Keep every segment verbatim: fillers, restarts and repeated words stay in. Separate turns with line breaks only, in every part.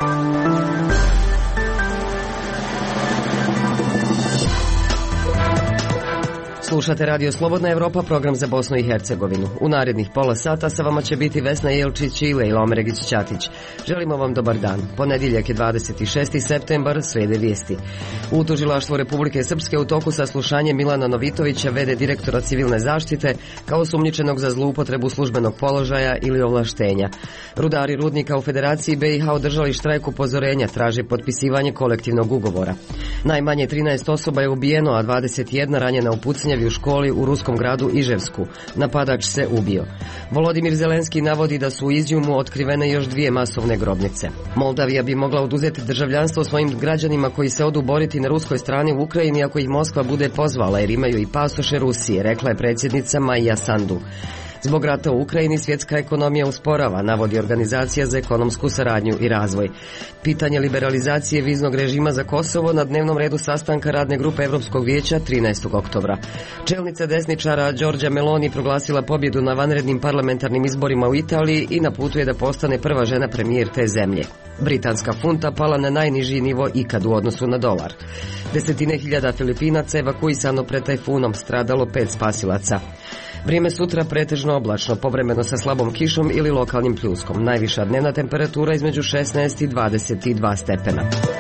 Slušate Radio Slobodna Evropa, program za Bosnu i Hercegovinu. U narednih pola sata sa vama će biti Vesna Jelčić i Lejla Omeregić-Ćatić. Želimo vam dobar dan. Ponedjeljak je dvadeset šesti septembar, slijede vijesti. U Tužilaštvu Republike Srpske u toku saslušanje Milana Novitovića, v d direktora civilne zaštite, kao osumnjičenog za zloupotrebu službenog položaja ili ovlaštenja. Rudari rudnika u Federaciji be i ha održali štrajk upozorenja, traže potpisivanje kolektivnog ugovora. Najmanje trinaest osoba je ubijeno, a dvadeset jedna ranjena u pucnjavi u školi u ruskom gradu Iževsku. Napadač se ubio. Volodimir Zelenski navodi da su u Izjumu otkrivene još dvije masovne grobnice. Moldavija bi mogla oduzeti državljanstvo svojim građanima koji se odu boriti na ruskoj strani u Ukrajini ako ih Moskva bude pozvala, jer imaju i pasoše Rusije, rekla je predsjednica Maja Sandu. Zbog rata u Ukrajini svjetska ekonomija usporava, navodi Organizacija za ekonomsku saradnju i razvoj. Pitanje liberalizacije viznog režima za Kosovo na dnevnom redu sastanka radne grupe Europskog vijeća trinaestog oktobra. Čelnica desničara Giorgia Meloni proglasila pobjedu na vanrednim parlamentarnim izborima u Italiji i na putu je da postane prva žena premijer te zemlje. Britanska funta pala na najniži nivo ikad u odnosu na dolar. Desetine hiljada Filipinaca evakuisano pred tajfunom, stradalo pet spasilaca. Vrijeme sutra pretežno oblačno, povremeno sa slabom kišom ili lokalnim pljuskom. Najviša dnevna temperatura između šesnaest i dvadeset dva stepena.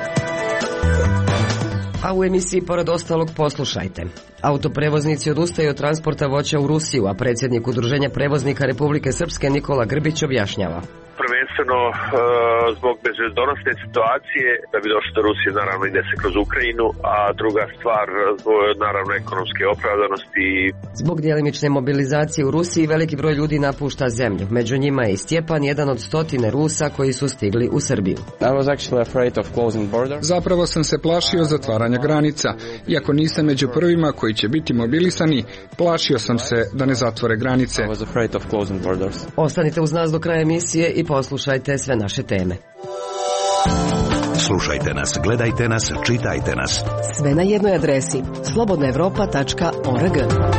A u emisiji pored ostalog poslušajte. Autoprevoznici odustaju od transporta voća u Rusiju, a predsjednik Udruženja prevoznika Republike Srpske Nikola Grbić objašnjava.
Prvenstveno e, zbog bezbednosne situacije, da bi došlo do Rusije, naravno ide se kroz Ukrajinu, a druga stvar zbog naravno ekonomske opravdanosti.
Zbog djelimične mobilizacije u Rusiji veliki broj ljudi napušta zemlju. Među njima je i Stjepan, jedan od stotine Rusa koji su stigli u Srbiju.
Zapravo sam se plašio zatvaranja granica. Iako nisam među prvima koji će biti mobilisani, plašio sam se da ne zatvore granice.
Ostanite uz nas do kraja emisije i poslušajte sve naše teme.
Slušajte nas, gledajte nas, čitajte nas.
Sve na jednoj adresi slobodna evropa tačka org.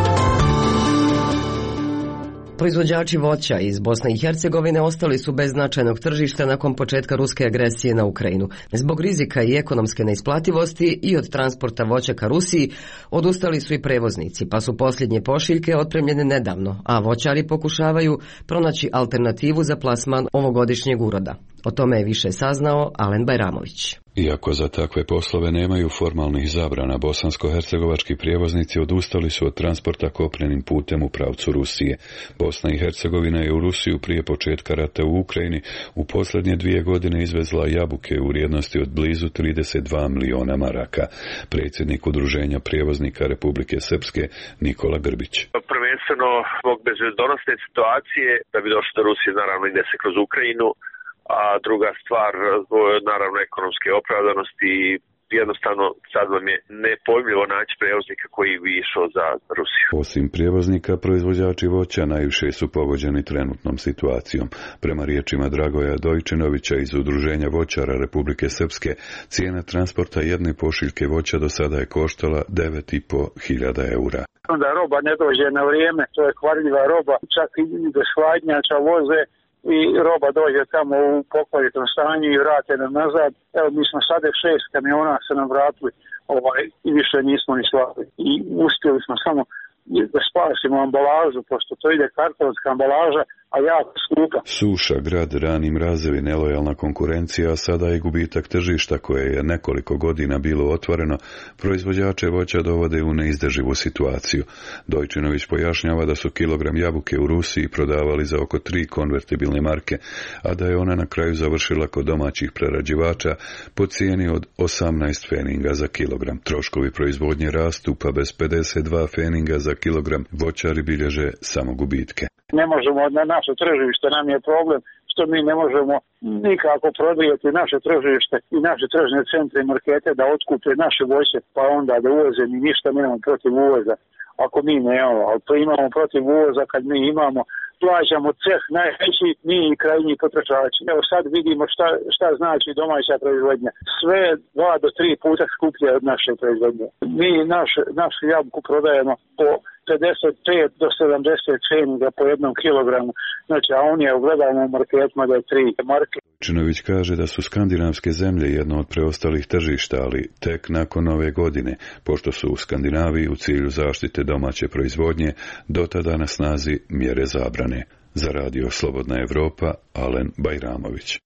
Proizvođači voća iz Bosne i Hercegovine ostali su bez značajnog tržišta nakon početka ruske agresije na Ukrajinu. Zbog rizika i ekonomske neisplativosti i od transporta voća ka Rusiji odustali su i prevoznici, pa su posljednje pošiljke otpremljene nedavno, a voćari pokušavaju pronaći alternativu za plasman ovogodišnjeg uroda. O tome je više saznao Alen Bajramović.
Iako za takve poslove nemaju formalnih zabrana, bosansko-hercegovački prijevoznici odustali su od transporta kopnenim putem u pravcu Rusije. Bosna i Hercegovina je u Rusiju prije početka rata u Ukrajini u posljednje dvije godine izvezla jabuke u vrijednosti od blizu trideset dva miliona maraka. Predsjednik Udruženja prijevoznika Republike Srpske Nikola Grbić.
Prvenstveno zbog bezbednosne situacije, da bi došlo do Rusije, naravno ide se kroz Ukrajinu, a druga stvar, naravno ekonomske opravdanosti, jednostavno sad vam je nepojmljivo naći prevoznika koji bi išao za Rusiju.
Osim prijevoznika, proizvođači voća najviše su pogođeni trenutnom situacijom. Prema riječima Dragoja Dojčinovića iz Udruženja voćara Republike Srpske, cijena transporta jedne pošiljke voća do sada je koštala devet i po hiljada eura.
Onda roba ne dođe na vrijeme, to je kvarljiva roba, čak i do hladnjača voze i roba dođe tamo u pokvaritom stanju i vrate nam nazad. Evo, mi smo sada šest kamiona se nam vratili ovaj, i više nismo ni slali. I uspjeli smo samo da spasimo ambalažu, pošto to ide kartonska ambalaža, a jako skupa.
Suša, grad, rani mrazevi, nelojalna konkurencija, a sada je gubitak tržišta koje je nekoliko godina bilo otvoreno, proizvođače voća dovode u neizdrživu situaciju. Dojčinović pojašnjava da su kilogram jabuke u Rusiji prodavali za oko tri konvertibilne marke, a da je ona na kraju završila kod domaćih prerađivača po cijeni od osamnaest feninga za kilogram. Troškovi proizvodnje rastu, pa bez pedeset dva feninga za kilogram voćari bilježe samo gubitke.
Ne možemo na naše tržište, nam je problem što mi ne možemo nikako prodajati naše tržište i naše tržne centre i markete da otkupe naše voće, pa onda da uvoze, mi ništa nemamo protiv uvoza. Ako mi nemamo, ali to imamo protiv uvoza kad mi imamo, plaćamo ceh najveći, mi i krajnji potrošači. Evo sad vidimo šta, šta znači domaća proizvodnja. Sve dva do tri puta skuplje od naše proizvodnje. Mi naš, našu jabuku prodajemo po pedeset pet do sedamdeset feninga po jednom kilogramu. Znači, a on je u gledalnom marketima da je tri marke.
Činović kaže da su skandinavske zemlje jedno od preostalih tržišta, ali tek nakon ove godine, pošto su u Skandinaviji u cilju zaštite domaće proizvodnje do tada na snazi mjere zabrane. Za Radio Slobodna Evropa, Alen Bajramović.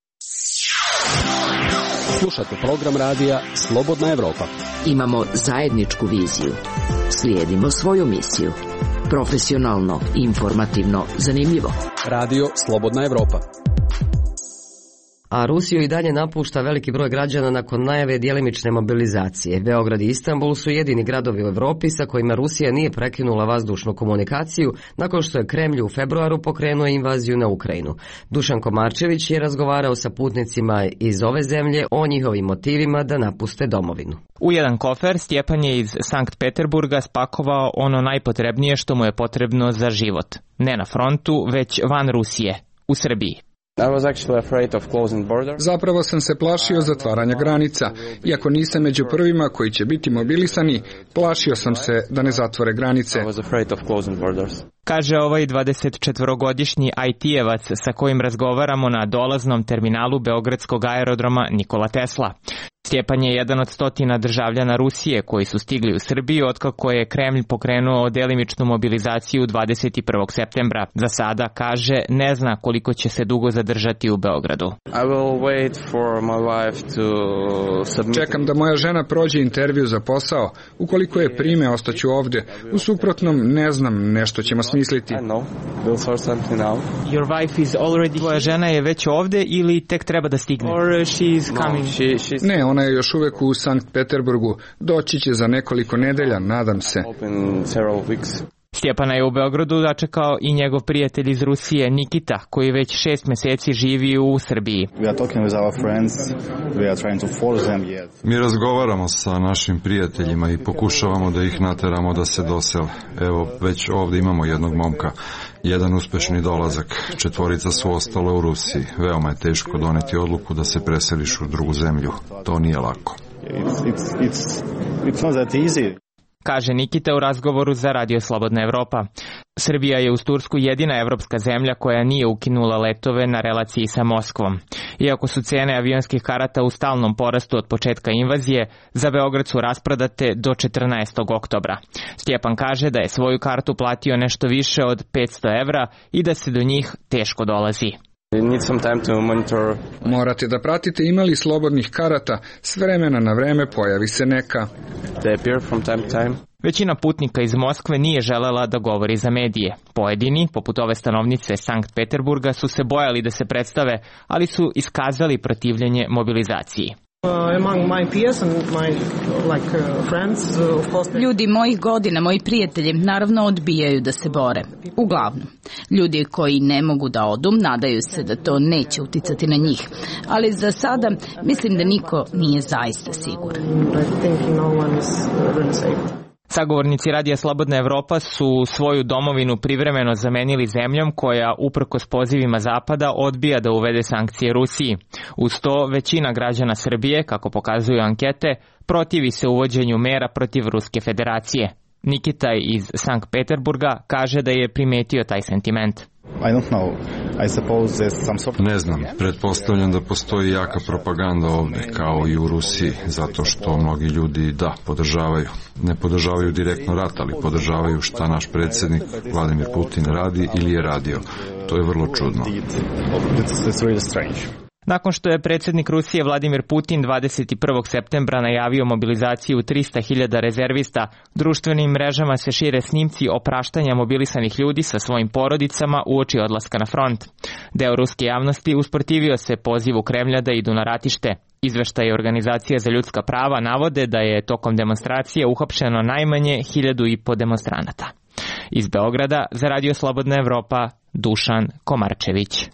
Slušate program radija Slobodna Evropa.
Imamo zajedničku viziju. Slijedimo svoju misiju. Profesionalno, informativno, zanimljivo.
Radio Slobodna Evropa.
A Rusiju i dalje napušta veliki broj građana nakon najave djelimične mobilizacije. Beograd i Istanbul su jedini gradovi u Europi sa kojima Rusija nije prekinula vazdušnu komunikaciju nakon što je Kremlj u februaru pokrenuo invaziju na Ukrajinu. Dušan Komarčević je razgovarao sa putnicima iz ove zemlje o njihovim motivima da napuste domovinu.
U jedan kofer Stjepan je iz Sankt Peterburga spakovao ono najpotrebnije što mu je potrebno za život. Ne na frontu, već van Rusije, u Srbiji.
Zapravo sam se plašio zatvaranja granica. Iako nisam među prvima koji će biti mobilisani, plašio sam se da ne zatvore granice.
Kaže ovaj dvadesetčetvorogodišnji I T-evac sa kojim razgovaramo na dolaznom terminalu beogradskog aerodroma Nikola Tesla. Stjepan je jedan od stotina državljana Rusije koji su stigli u Srbiju otkako je Kremlj pokrenuo delimičnu mobilizaciju dvadeset prvog septembra. Za sada, kaže, ne zna koliko će se dugo zadržati u Beogradu.
Čekam da moja žena prođe intervju za posao. Ukoliko je prime, ostaću ovdje. U suprotnom, ne znam, nešto ćemo smisliti.
Your wife is already... Tvoja žena je već ovdje ili tek treba da stigne? Or she's coming?
No, she, she's... Ne, ona je još uvijek u Sankt Peterburgu. Doći će za nekoliko nedelja, nadam se.
Stjepana je u Beogradu dočekao i njegov prijatelj iz Rusije, Nikita, koji već šest mjeseci živi u Srbiji.
Mi razgovaramo sa našim prijateljima i pokušavamo da ih nateramo da se dosele. Evo, već ovdje imamo jednog momka. Jedan uspešni dolazak. Četvorica su ostale u Rusiji. Veoma je teško doneti odluku da se preseliš u drugu zemlju. To nije lako.
It's, it's, it's, it's not that easy.
Kaže Nikita u razgovoru za Radio Slobodna Evropa. Srbija je uz Tursku jedina evropska zemlja koja nije ukinula letove na relaciji sa Moskvom. Iako su cene avionskih karata u stalnom porastu od početka invazije, za Beograd su rasprodate do četrnaestog oktobra. Stjepan kaže da je svoju kartu platio nešto više od petsto evra i da se do njih teško dolazi.
Morate da pratite ima li slobodnih karata, s vremena na vreme pojavi se neka.
Većina putnika iz Moskve nije želela da govori za medije. Pojedini, poput ove stanovnice Sankt Peterburga, su se bojali da se predstave, ali su iskazali protivljenje mobilizaciji.
Ljudi mojih godina, moji prijatelji, naravno odbijaju da se bore. Uglavnom, ljudi koji ne mogu da odu, nadaju se da to neće uticati na njih. Ali za sada mislim da niko nije zaista siguran.
Sagovornici Radija Slobodna Evropa su svoju domovinu privremeno zamenili zemljom koja, uprkos pozivima Zapada, odbija da uvede sankcije Rusiji. Uz to, većina građana Srbije, kako pokazuju ankete, protivi se uvođenju mera protiv Ruske federacije. Nikita iz Sankt Peterburga kaže da je primetio taj sentiment.
I don't know. I suppose there's some sort of...
Ne znam, pretpostavljam da postoji jaka propaganda ovdje, kao i u Rusiji, zato što mnogi ljudi, da, podržavaju. Ne podržavaju direktno rat, ali podržavaju šta naš predsjednik Vladimir Putin radi ili je radio. To je vrlo čudno.
It's really strange.
Nakon što je predsjednik Rusije Vladimir Putin dvadeset prvog septembra najavio mobilizaciju trista hiljada rezervista, društvenim mrežama se šire snimci opraštanja mobilisanih ljudi sa svojim porodicama uoči odlaska na front. Deo ruske javnosti usprotivio se pozivu Kremlja da idu na ratište. Izveštaje Organizacije za ljudska prava navode da je tokom demonstracije uhapšeno najmanje hiljadu i po demonstranata. Iz Beograda za Radio Slobodna Evropa, Dušan Komarčević.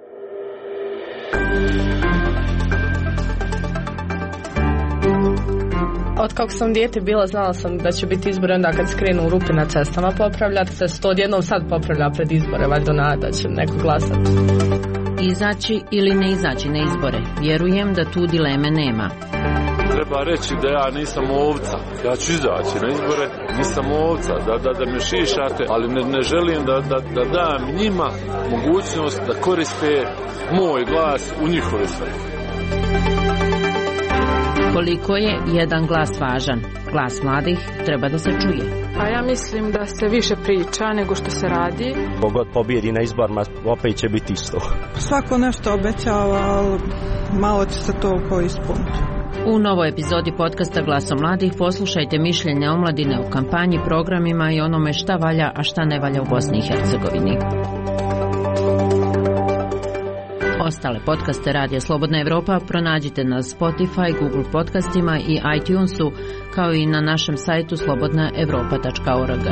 Od kako sam dijete bila, znala sam da će biti izbori onda kad skrenu rupe na cestama popravljati, da se to odjednom sad popravlja pred izbore, valjda nada da će neko glasati.
Izaći ili ne izaći na izbore, vjerujem da tu dileme nema. treba reći da ja nisam ovca. Ja ću izaći na izbore, nisam ovca, da, da, da me šišate, ali ne, ne želim da, da, da dam njima mogućnost da koriste moj glas u njihove svrhe.
Koliko je jedan glas važan? Glas mladih treba da se čuje.
A ja mislim da se više priča nego što se radi.
Kogod pobjedi na izborima, opet će biti isto.
Svako nešto obećava, ali malo će se to ispuniti.
U novoj epizodi podcasta Glasom mladih poslušajte mišljenje omladine u kampanji, programima i onome šta valja, a šta ne valja u Bosni i Hercegovini. Ostale podcaste Radija Slobodna Evropa pronađite na Spotify, Google podcastima i iTunesu, kao i na našem sajtu slobodna evropa tačka org.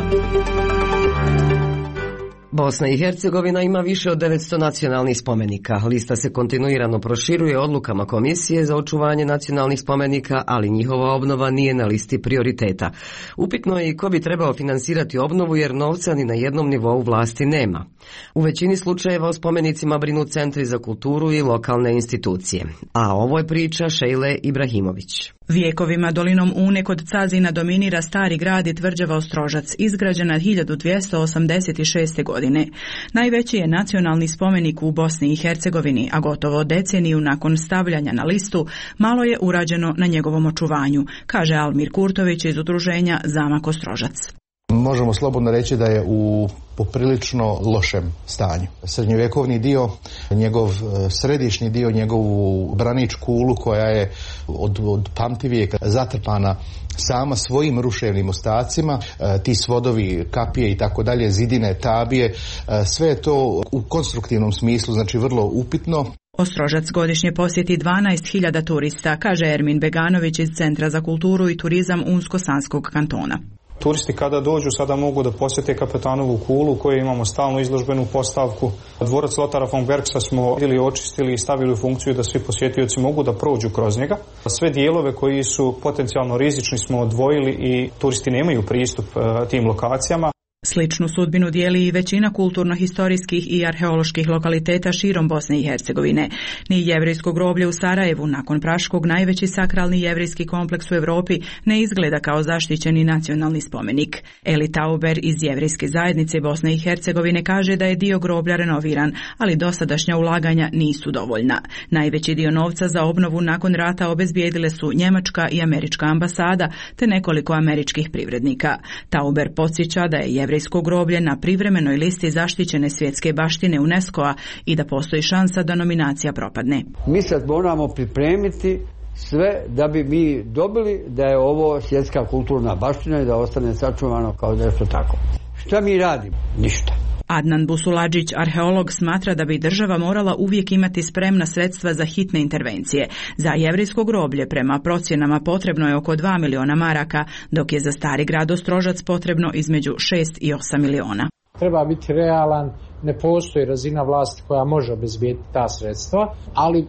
Bosna i Hercegovina ima više od devetsto nacionalnih spomenika. Lista se kontinuirano proširuje odlukama Komisije za očuvanje nacionalnih spomenika, ali njihova obnova nije na listi prioriteta. Upitno je i ko bi trebao finansirati obnovu, jer novca ni na jednom nivou vlasti nema. U većini slučajeva o spomenicima brinu centri za kulturu i lokalne institucije. A ovo je priča Šejle Ibrahimović.
Vijekovima dolinom Une kod Cazina dominira stari grad i tvrđava Ostrožac, izgrađena hiljadu dvjesto osamdeset šeste. godine. Najveći je nacionalni spomenik u Bosni i Hercegovini, a gotovo deceniju nakon stavljanja na listu malo je urađeno na njegovom očuvanju, kaže Almir Kurtović iz udruženja Zamak Ostrožac.
Možemo slobodno reći da je u poprilično lošem stanju. Srednjovjekovni dio, njegov središnji dio, njegovu braničku ulu koja je od, od pamtivijeka zatrpana sama svojim ruševnim ostacima, ti svodovi, kapije i tako dalje, zidine, tabije, sve je to u konstruktivnom smislu, znači vrlo upitno.
Ostrožac godišnje posjeti dvanaest hiljada turista, kaže Ermin Beganović iz Centra za kulturu i turizam Unsko-Sanskog kantona.
Turisti kada dođu sada mogu da posjete Kapetanovu kulu koju imamo stalno izložbenu postavku. Dvorac Lotara von Bergsa smo ili očistili i stavili u funkciju da svi posjetioci mogu da prođu kroz njega. Sve dijelove koji su potencijalno rizični smo odvojili i turisti nemaju pristup tim lokacijama.
Sličnu sudbinu dijeli i većina kulturno-historijskih i arheoloških lokaliteta širom Bosne i Hercegovine. Ni jevrejsko groblje u Sarajevu, nakon Praškog, najveći sakralni jevrejski kompleks u Europi, ne izgleda kao zaštićeni nacionalni spomenik. Eli Tauber iz jevrejske zajednice Bosne i Hercegovine kaže da je dio groblja renoviran, ali dosadašnja ulaganja nisu dovoljna. Najveći dio novca za obnovu nakon rata obezbijedile su Njemačka i Američka ambasada, te nekoliko američkih privrednika. Tauber podsjeća da je jevrejsko groblje na privremenoj listi zaštićene svjetske baštine UNESCO-a i da postoji šansa da nominacija propadne.
Mi sad moramo pripremiti sve da bi mi dobili da je ovo svjetska kulturna baština i da ostane sačuvano kao nešto tako. Šta mi radimo? Ništa.
Adnan Busuladžić, arheolog, smatra da bi država morala uvijek imati spremna sredstva za hitne intervencije. Za jevrejsko groblje prema procjenama potrebno je oko dva miliona maraka, dok je za stari grad Ostrožac potrebno između šest i osam miliona.
Treba biti realan, ne postoji razina vlasti koja može obezbijediti ta sredstva, ali e,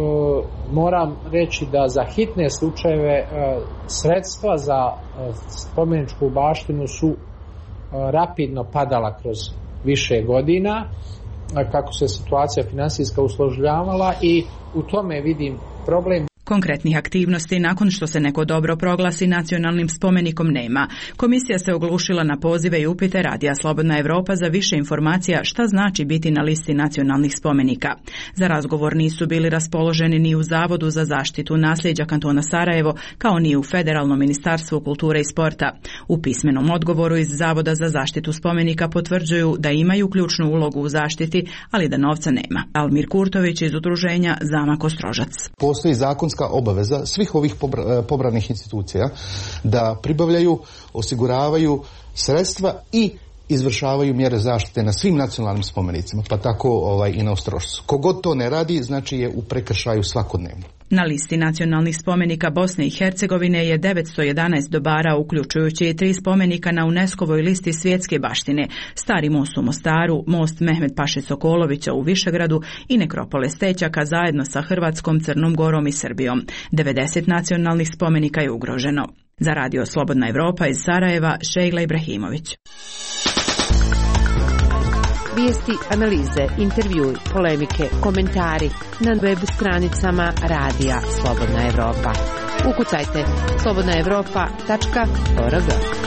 moram reći da za hitne slučajeve e, sredstva za e, spomeničku baštinu su e, rapidno padala kroz više godina, kako se situacija finansijska usložnjavala i u tome vidim problem.
Konkretnih aktivnosti nakon što se neko dobro proglasi nacionalnim spomenikom nema. Komisija se oglušila na pozive i upite Radija Slobodna Evropa za više informacija šta znači biti na listi nacionalnih spomenika. Za razgovor nisu bili raspoloženi ni u Zavodu za zaštitu nasljeđa kantona Sarajevo, kao ni u Federalnom ministarstvu kulture i sporta. U pismenom odgovoru iz Zavoda za zaštitu spomenika potvrđuju da imaju ključnu ulogu u zaštiti, ali da novca nema. Almir Kurtović iz udruženja Zamak Ostrožac.
Postoji zakonska obaveza svih ovih pobranih institucija da pribavljaju, osiguravaju sredstva i izvršavaju mjere zaštite na svim nacionalnim spomenicima, pa tako ovaj, i na Ostrožcu. Kogod to ne radi, znači je u prekršaju svakodnevno.
Na listi nacionalnih spomenika Bosne i Hercegovine je devetsto jedanaest dobara, uključujući i tri spomenika na UNESCO-voj listi svjetske baštine, Stari most u Mostaru, most Mehmed Paše Sokolovića u Višegradu i nekropole Stećaka zajedno sa Hrvatskom, Crnom Gorom i Srbijom. devedeset nacionalnih spomenika je ugroženo. Za Radio Slobodna Evropa iz Sarajeva, Šejla Ibrahimović.
Vijesti, analize, intervjui, polemike, komentari na web stranicama Radija Slobodna Evropa. Ukucajte slobodna evropa tačka org.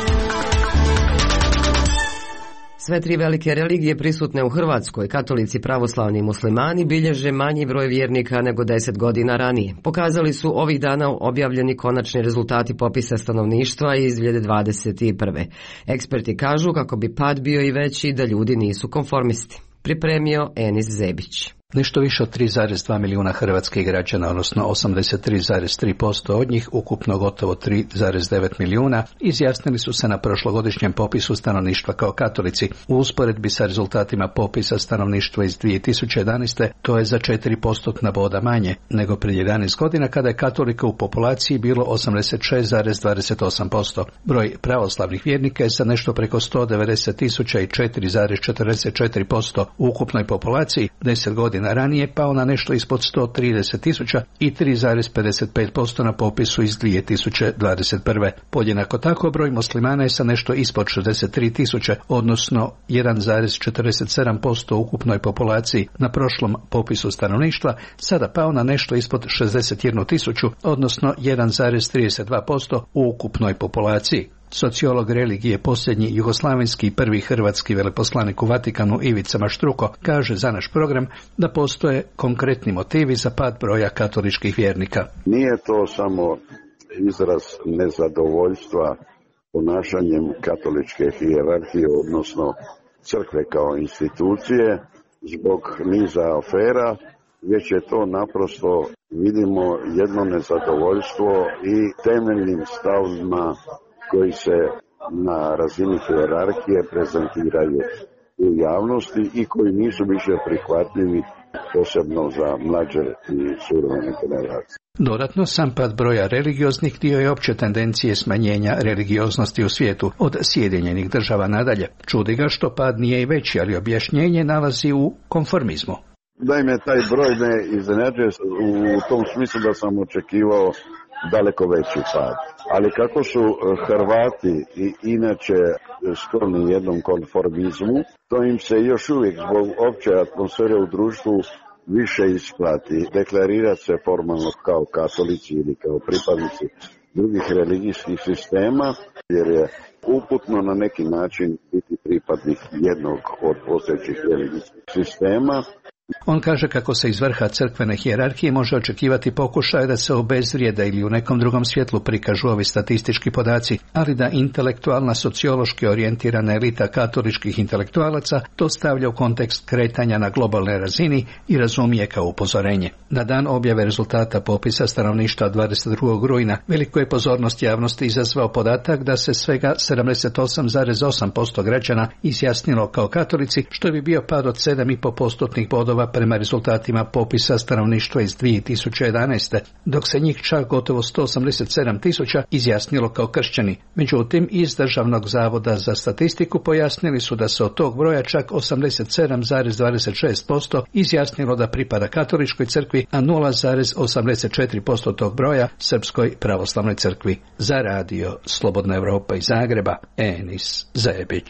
Sve tri velike religije prisutne u Hrvatskoj, katolici, pravoslavni i muslimani, bilježe manji broj vjernika nego deset godina ranije. Pokazali su ovih dana objavljeni konačni rezultati popisa stanovništva iz dvije hiljade dvadeset prve. Eksperti kažu kako bi pad bio i veći da ljudi nisu konformisti. Pripremio Enis Zebić.
Nešto više od tri zarez dva milijuna hrvatskih građana, odnosno osamdeset tri zarez tri posto od njih, ukupno gotovo tri zarez devet milijuna, izjasnili su se na prošlogodišnjem popisu stanovništva kao katolici. U usporedbi sa rezultatima popisa stanovništva iz dvije tisuće jedanaeste. to je za četiri postotna boda manje nego prije jedanaest godina kada je katolika u populaciji bilo osamdeset šest zarez dvadeset osam posto. Broj pravoslavnih vjernika je sa nešto preko sto devedeset tisuća i četiri zarez četrdeset četiri posto u ukupnoj populaciji deset godina ranije pao na nešto ispod sto trideset tisuća i tri zarez pedeset pet posto na popisu iz dvije tisuće dvadeset prve. Podjednako tako broj muslimana je sa nešto ispod šezdeset tri tisuće, odnosno jedan zarez četrdeset sedam posto u ukupnoj populaciji na prošlom popisu stanovništva, sada pao na nešto ispod šezdeset jednu tisuću, odnosno jedan zarez trideset dva posto u ukupnoj populaciji. Sociolog religije, posljednji jugoslavenski i prvi hrvatski veleposlanik u Vatikanu Ivica Maštruko kaže za naš program da postoje konkretni motivi za pad broja katoličkih vjernika.
Nije to samo izraz nezadovoljstva ponašanjem katoličke hijerarhije, odnosno crkve kao institucije, zbog niza afera, već je to naprosto, vidimo, jedno nezadovoljstvo i temeljnim stavima koji se na razini hijerarhije prezentiraju u javnosti i koji nisu više prihvatljivi, posebno za mlađe i suvremene generacije.
Dodatno, sam pad broja religioznih dio je opće tendencije smanjenja religioznosti u svijetu od Sjedinjenih država nadalje. Čudi ga što pad nije i veći, ali objašnjenje nalazi u konformizmu.
Naime, taj broj me iznenađuje u tom smislu da sam očekivao daleko veći pad. Ali kako su Hrvati i inače skloni jednom konformizmu, to im se još uvijek zbog opće atmosfere u društvu više isplati deklarirati se formalno kao katolici ili kao pripadnici drugih religijskih sistema, jer je uputno na neki način biti pripadnik jednog od postojećih religijskih sistema.
On kaže kako se iz vrha crkvene hijerarhije može očekivati pokušaj da se obezvrijede ili u nekom drugom svjetlu prikažu ovi statistički podaci, ali da intelektualna sociološki orijentirana elita katoličkih intelektualaca to stavlja u kontekst kretanja na globalnoj razini i razumije kao upozorenje. Na dan objave rezultata popisa stanovništva dvadeset drugog rujna veliku je pozornost javnosti izazvao podatak da se svega sedamdeset osam zarez osam posto građana izjasnilo kao katolici, što bi bio pad od sedam zarez pet postotnih bodova prema rezultatima popisa stanovništva iz dvije tisuće jedanaeste. dok se njih čak gotovo sto osamdeset sedam tisuća izjasnilo kao kršćani. Međutim, iz Državnog zavoda za statistiku pojasnili su da se od tog broja čak osamdeset sedam zarez dvadeset šest posto izjasnilo da pripada katoličkoj crkvi, a nula zarez osamdeset četiri posto tog broja Srpskoj pravoslavnoj crkvi. Za radio Slobodna Evropa iz Zagreba, Enis Zebić.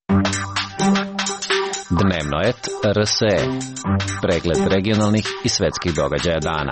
Dnevno et R S E. Pregled regionalnih i svetskih događaja dana.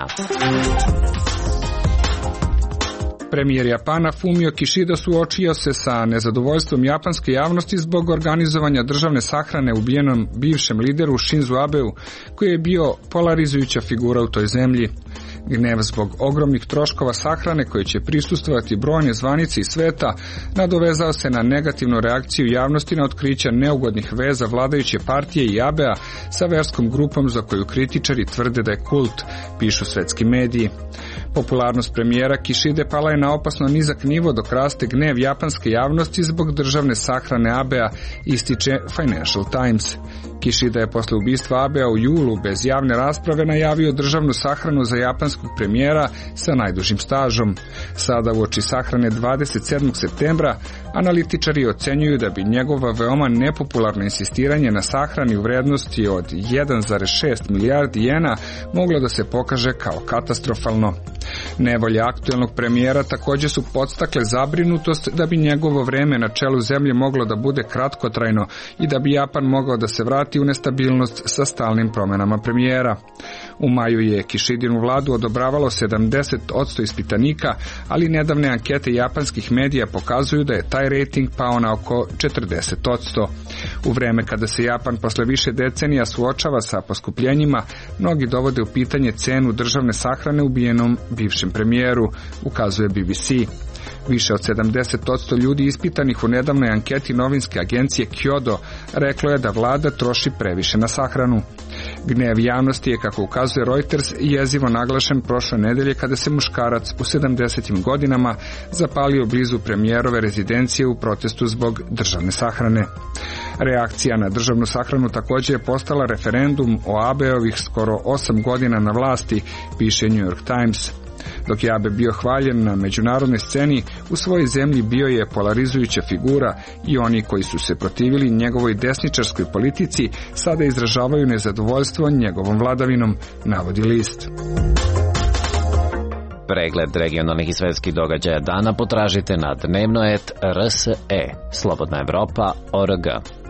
Premijer Japana Fumio Kishida suočio se sa nezadovoljstvom japanske javnosti zbog organizovanja državne sahrane ubijenom bivšem lideru Shinzo Abeu, koji je bio polarizujuća figura u toj zemlji. Gnev zbog ogromnih troškova sahrane koje će prisustvovati brojne zvanice iz sveta nadovezao se na negativnu reakciju javnosti na otkrića neugodnih veza vladajuće partije i Abea sa verskom grupom za koju kritičari tvrde da je kult, pišu svetski mediji. Popularnost premijera Kishide pala je na opasno nizak nivo dok raste gnev japanske javnosti zbog državne sahrane Abea, ističe Financial Times. Kishida je posle ubistva Abea u julu bez javne rasprave najavio državnu sahranu za japanskog premijera sa najdužim stažom. Sada uoči sahrane dvadeset sedmog septembra analitičari ocenjuju da bi njegova veoma nepopularno insistiranje na sahrani u vrednosti od jedan zarez šest milijardi jena moglo da se pokaže kao katastrofalno. Nevolje aktuelnog premijera također su podstakle zabrinutost da bi njegovo vreme na čelu zemlje moglo da bude kratkotrajno i da bi Japan mogao da se vrati u nestabilnost sa stalnim promjenama premijera. U maju je Kishidinu vladu odobravalo sedamdeset posto ispitanika, ali nedavne ankete japanskih medija pokazuju da je taj rejting pao na oko četrdeset posto. U vreme kada se Japan posle više decenija suočava sa poskupljenjima, mnogi dovode u pitanje cenu državne sahrane ubijenom bivšem premijeru, ukazuje B B C. Više od sedamdeset posto ljudi ispitanih u nedavnoj anketi novinske agencije Kyodo reklo je da vlada troši previše na sahranu. Gnev javnosti je, kako ukazuje Reuters, jezivo naglašen prošle nedelje kada se muškarac u sedamdesetim godinama zapalio blizu premijerove rezidencije u protestu zbog državne sahrane. Reakcija na državnu sahranu također je postala referendum o Abeovih skoro osam godina na vlasti, piše New York Times. Dok je Abe bio hvaljen na međunarodnoj sceni, u svojoj zemlji bio je polarizujuća figura i oni koji su se protivili njegovoj desničarskoj politici sada izražavaju nezadovoljstvo njegovom vladavinom, navodi list.
Pregled regionalnih i svetskih događaja dana potražite na dnevno et r s e, slobodna evropa tačka org.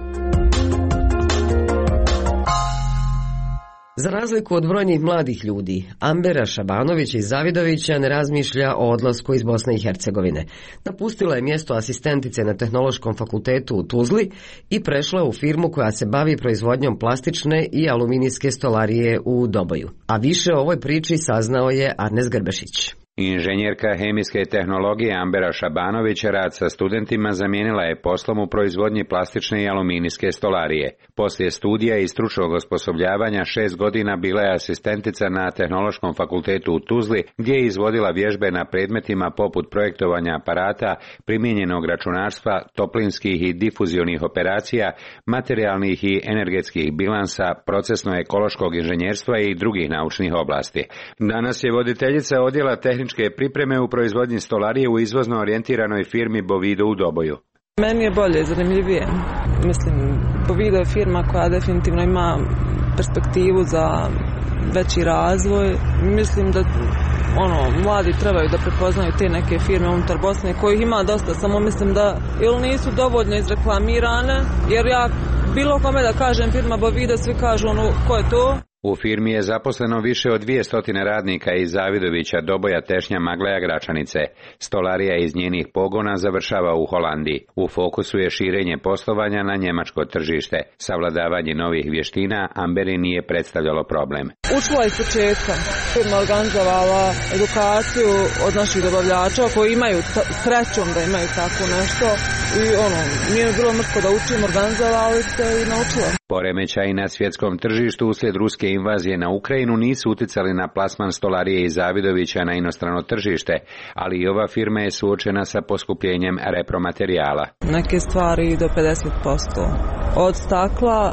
Za razliku od brojnih mladih ljudi, Ambera Šabanović iz Zavidovića ne razmišlja o odlasku iz Bosne i Hercegovine. Napustila je mjesto asistentice na Tehnološkom fakultetu u Tuzli i prešla u firmu koja se bavi proizvodnjom plastične i aluminijske stolarije u Doboju. A više o ovoj priči saznao je Arnes Grbešić.
Inženjerka hemijske tehnologije Ambera Šabanović rad sa studentima zamijenila je poslom u proizvodnji plastične i aluminijske stolarije. Poslije studija i stručnog osposobljavanja šest godina bila je asistentica na Tehnološkom fakultetu u Tuzli, gdje je izvodila vježbe na predmetima poput projektovanja aparata, primijenjenog računarstva, toplinskih i difuzionih operacija, materijalnih i energetskih bilansa, procesno-ekološkog inženjerstva i drugih naučnih oblasti. Danas je voditeljica odjela tehničke pripreme u proizvodnji stolarije u izvozno orijentiranoj firmi Bovido u Doboju.
Meni je bolje, zanimljivije. Mislim, Bovido je firma koja definitivno ima perspektivu za veći razvoj. Mislim da ono, mladi trebaju da prepoznaju te neke firme unutar Bosne kojih ima dosta, samo mislim da ili nisu dovoljno izreklamirane, jer ja bilo kome da kažem firma Bovido, svi kažu ono, ko je to?
U firmi je zaposleno više od dvjesto radnika iz Zavidovića, Doboja, Tešnja, Magleja, Gračanice. Stolarija iz njenih pogona završava u Holandiji. U fokusu je širenje poslovanja na njemačko tržište. Savladavanje novih vještina Amberi nije predstavljalo problem.
Učila iz početka. Firma organizovala edukaciju od naših dobavljača koji imaju srećom da imaju tako nešto. I ono, nije mi bilo mrtko da učim, organizovali se i naučila.
Poremećaji na svjetskom tržištu uslijed ruske invazije na Ukrajinu nisu uticali na plasman stolarije iz Zavidovića na inostrano tržište, ali i ova firma je suočena sa poskupljenjem repromaterijala.
Neke stvari do pedeset posto. Od stakla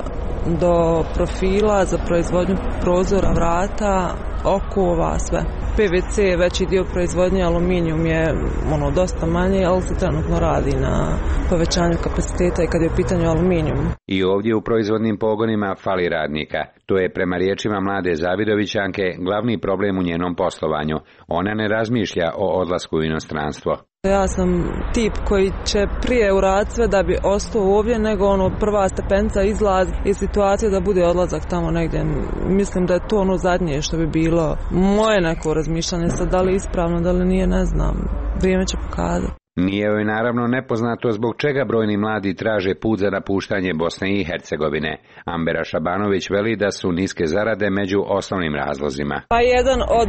do profila za proizvodnju prozora, vrata, okova, sve. P V C, veći dio proizvodnje, aluminijum je ono dosta manje, ali se trenutno radi na povećanju kapaciteta i kad je u pitanju aluminijum.
I ovdje u proizvodnim pogonima fali radnika. To je prema riječima mlade Zavidovićanke glavni problem u njenom poslovanju. Ona ne razmišlja o odlasku u inostranstvo.
Ja sam tip koji će prije uraditi sve da bi ostao ovdje, nego ono prva stepenca izlaz i situacija da bude odlazak tamo negdje. Mislim da je to ono zadnje što bi bilo moje neko razmišljanje, sad da li ispravno, da li nije, ne znam. Vrijeme će pokazati.
Nije joj naravno nepoznato zbog čega brojni mladi traže put za napuštanje Bosne i Hercegovine. Ambera Šabanović veli da su niske zarade među osnovnim razlozima.
Pa jedan od,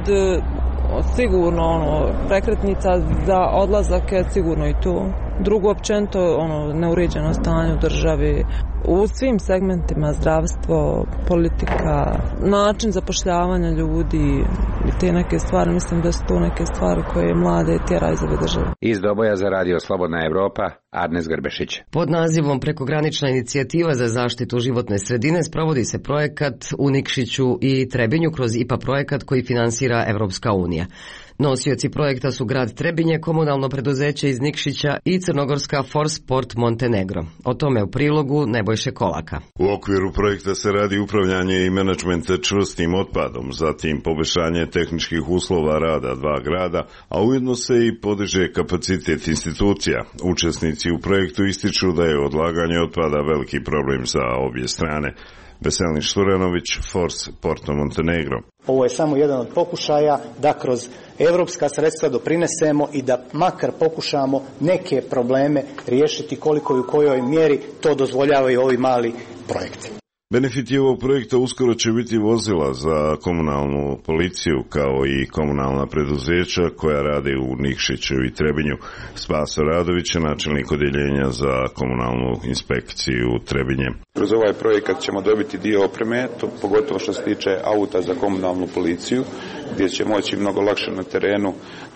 od sigurno ono, prekretnica za odlazak je sigurno i to. Drugo, općenito ono, neuređeno stanje u državi, u svim segmentima, zdravstvo, politika, način zapošljavanja ljudi i te neke stvari, mislim da su to neke stvari koje mlade tjera iz ove države.
Iz Doboja za radio Slobodna Evropa, Arnes Grbešić.
Pod nazivom Prekogranična inicijativa za zaštitu životne sredine sprovodi se projekat u Nikšiću i Trebinju kroz I P A projekat koji finansira Evropska unija. Nosioci projekta su grad Trebinje, komunalno preduzeće iz Nikšića i crnogorska Forsport Montenegro. O tome u prilogu Nebojše Kolaka.
U okviru projekta se radi upravljanje i menadžment čvrstim otpadom, zatim poboljšanje tehničkih uslova rada dva grada, a ujedno se i podiže kapacitet institucija. Učesnici u projektu ističu da je odlaganje otpada veliki problem za obje strane. Veselin Šturanović, Force Porto Montenegro.
Ovo je samo jedan od pokušaja da kroz europska sredstva doprinesemo i da makar pokušamo neke probleme riješiti koliko i u kojoj mjeri to dozvoljavaju ovi mali projekti.
Benefiti ovog projekta uskoro će biti vozila za komunalnu policiju kao i komunalna preduzeća koja rade u Nikšiću i Trebinju. Spaso Radović je načelnik odjeljenja za komunalnu inspekciju Trebinje.
Kroz ovaj projekat ćemo dobiti dio opreme, to pogotovo što se tiče auta za komunalnu policiju, gdje će moći mnogo lakše na terenu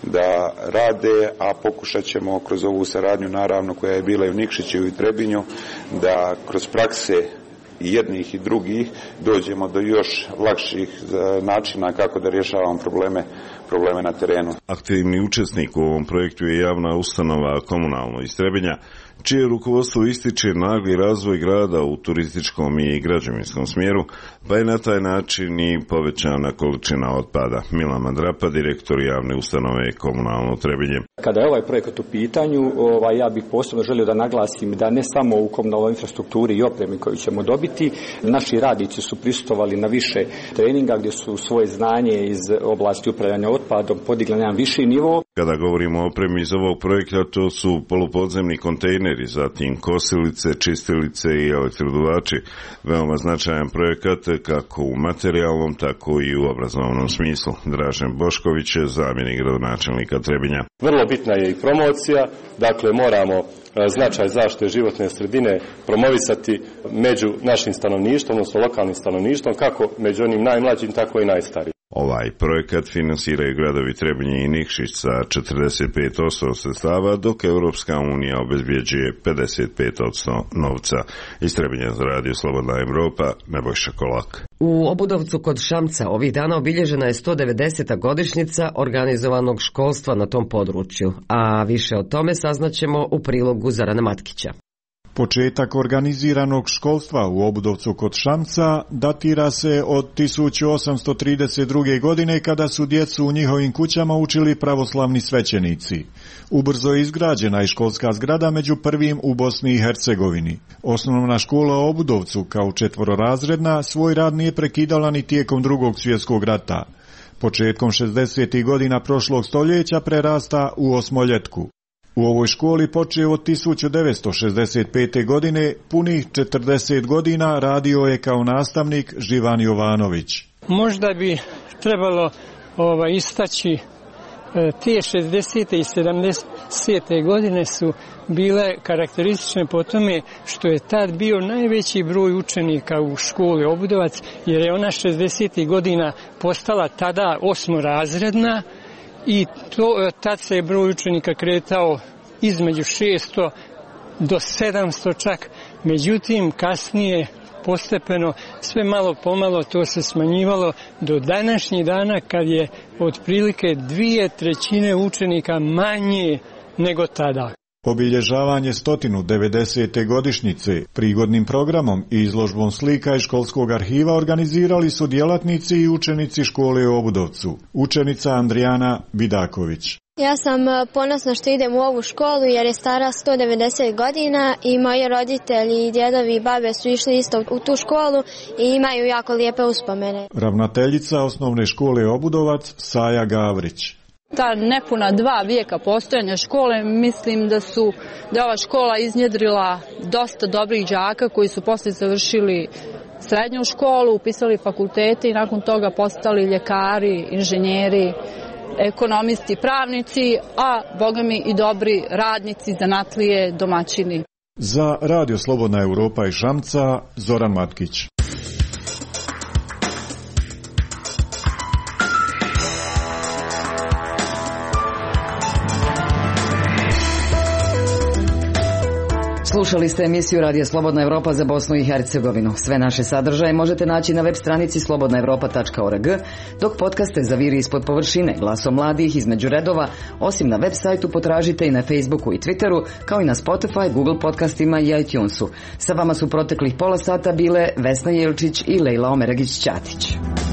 da rade, a pokušat ćemo kroz ovu saradnju, naravno koja je bila i u Nikšiću i Trebinju, da kroz prakse i jednih i drugih dođemo do još lakših načina kako da rješavamo probleme, probleme na terenu.
Aktivni učesnik u ovom projektu je javna ustanova Komunalno iz Trebinja, čije rukovodstvo ističe nagli razvoj grada u turističkom i građevinskom smjeru, pa je na taj način i povećana količina otpada. Milan Mandrapa, direktor javne ustanove Komunalno Trebinje.
Kada je ovaj projekat u pitanju, ovaj, ja bih posebno želio da naglasim da ne samo u komunalnoj infrastrukturi i opremi koju ćemo dobiti, naši radnici su prisustvovali na više treninga gdje su svoje znanje iz oblasti upravljanja otpadom podigli na jedan viši nivo.
Kada govorimo o opremi iz ovog projekta, to su polupodzemni kontejneri, zatim kosilice, čistilice i elektroduvači. Veoma značajan projekat kako u materijalnom, tako i u obrazovnom smislu. Dražen Bošković je zamjenik gradonačelnika Trebinja.
Vrlo bitna je i promocija, dakle moramo značaj zaštite životne sredine promovisati među našim stanovništvom, odnosno lokalnim stanovništvom, kako među onim najmlađim, tako i najstarijim.
Ovaj projekat finansiraju gradovi Trebinje i Nikšić sa četrdeset pet posto sredstava, dok Europska unija obezbjeđuje pedeset pet posto novca. Iz Trebinja za radio Slobodna Evropa, Nebojša Kolak.
U Obudovcu kod Šamca ovih dana obilježena je sto devedeseta godišnjica organizovanog školstva na tom području, a više o tome saznaćemo u prilogu Zorana Matkića.
Početak organiziranog školstva u Obudovcu kod Šamca datira se od tisuću osamsto trideset druge. godine kada su djecu u njihovim kućama učili pravoslavni svećenici. Ubrzo je izgrađena i školska zgrada među prvim u Bosni i Hercegovini. Osnovna škola u Obudovcu kao četvororazredna svoj rad nije prekidala ni tijekom Drugog svjetskog rata. Početkom šezdesetih godina prošlog stoljeća prerasta u osmoljetku. U ovoj školi počeo od tisuću devetsto šezdeset pete. godine, punih četrdeset godina radio je kao nastavnik Živan Jovanović.
Možda bi trebalo ovaj, istaći te šezdesete i sedamdesete. godine su bile karakteristične po tome što je tad bio najveći broj učenika u školi Obudovac, jer je ona šezdesetih godina postala tada osmorazredna i to, tad se je broj učenika kretao između šesto do sedamsto čak. Međutim, kasnije postepeno, sve malo pomalo to se smanjivalo do današnjih dana kad je otprilike dvije trećine učenika manje nego tada.
Obilježavanje sto devedesete. godišnjice prigodnim programom i izložbom slika iz školskog arhiva organizirali su djelatnici i učenici škole u Obudovcu. Učenica Andrijana Vidaković.
Ja sam ponosna što idem u ovu školu jer je stara sto devedeset godina i moji roditelji, djedovi i babe su išli isto u tu školu i imaju jako lijepe uspomene.
Ravnateljica osnovne škole Obudovac Saja Gavrić.
Ta nepuna dva vijeka postojanja škole, mislim da su da ova škola iznjedrila dosta dobrih đaka koji su poslije završili srednju školu, upisali fakultete i nakon toga postali ljekari, inženjeri, ekonomisti, pravnici, a bogami i dobri radnici, zanatlije, domaćini.
Za Radio Slobodna Evropa iz Šamca, Zoran Matkić.
Slušali ste emisiju Radija Slobodna Evropa za Bosnu i Hercegovinu. Sve naše sadržaje možete naći na web stranici slobodna evropa tačka org, dok podcaste za Viri ispod površine, Glasom mladih, Između redova, osim na web sajtu potražite i na Facebooku i Twitteru, kao i na Spotify, Google podcastima i iTunesu. Sa vama su proteklih pola sata bile Vesna Jelčić i Lejla Omeragić-Ćatić.